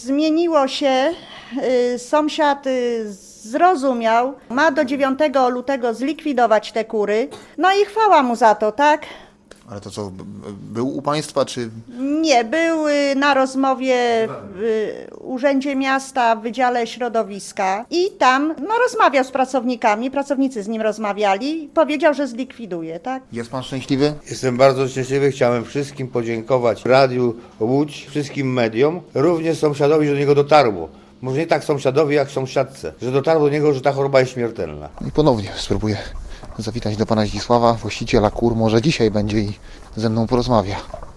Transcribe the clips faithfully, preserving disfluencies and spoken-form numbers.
Zmieniło się, y, sąsiad y, zrozumiał, ma do dziewiątego lutego zlikwidować te kury, no i chwała mu za to, tak? Ale to co, b- był u państwa, czy... Nie, był y, na rozmowie w y, Urzędzie Miasta w Wydziale Środowiska i tam no, rozmawiał z pracownikami, pracownicy z nim rozmawiali i powiedział, że zlikwiduje, tak? Jest pan szczęśliwy? Jestem bardzo szczęśliwy, chciałem wszystkim podziękować Radiu Łódź, wszystkim mediom, również sąsiadowi, że do niego dotarło. Może nie tak sąsiadowi, jak sąsiadce, że dotarło do niego, że ta choroba jest śmiertelna. I ponownie spróbuję zawitać do pana Zdzisława, właściciela kur. Może dzisiaj będzie i ze mną porozmawia.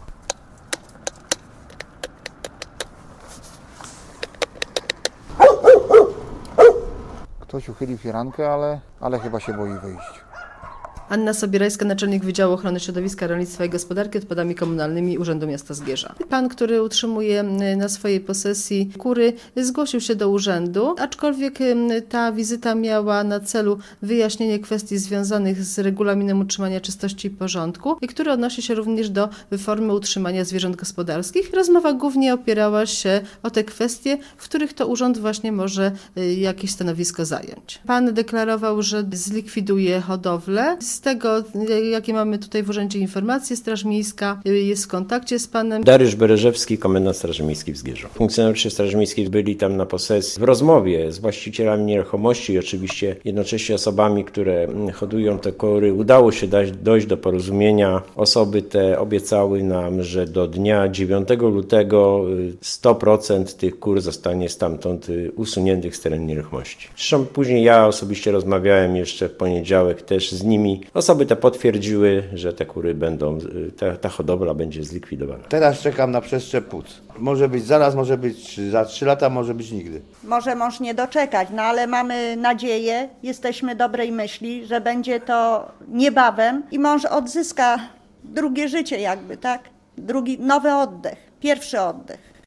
Ktoś uchylił firankę, ale, ale chyba się boi wyjść. Anna Sobierajska, naczelnik Wydziału Ochrony Środowiska, Rolnictwa i Gospodarki Odpadami Komunalnymi Urzędu Miasta Zgierza. Pan, który utrzymuje na swojej posesji kury, zgłosił się do urzędu, aczkolwiek ta wizyta miała na celu wyjaśnienie kwestii związanych z regulaminem utrzymania czystości i porządku, który odnosi się również do formy utrzymania zwierząt gospodarskich. Rozmowa głównie opierała się o te kwestie, w których to urząd właśnie może jakieś stanowisko zająć. Pan deklarował, że zlikwiduje hodowlę. Z tego, jakie mamy tutaj w urzędzie informacje, Straż Miejska jest w kontakcie z panem. Dariusz Bereżewski, komendant Straży Miejskiej w Zgierzu. Funkcjonariusze Straży Miejskiej byli tam na posesji w rozmowie z właścicielami nieruchomości i oczywiście jednocześnie osobami, które hodują te kury. Udało się dać, dojść do porozumienia. Osoby te obiecały nam, że do dnia dziewiątego lutego sto procent tych kur zostanie stamtąd usuniętych z terenu nieruchomości. Zresztą później ja osobiście rozmawiałem jeszcze w poniedziałek też z nimi. Osoby te potwierdziły, że te kury będą, ta, ta hodowla będzie zlikwidowana. Teraz czekam na przeszczep płuc. Może być zaraz, może być za trzy lata, może być nigdy. Może mąż nie doczekać, no ale mamy nadzieję, jesteśmy dobrej myśli, że będzie to niebawem i mąż odzyska drugie życie jakby, tak? Drugi, nowy oddech, pierwszy oddech.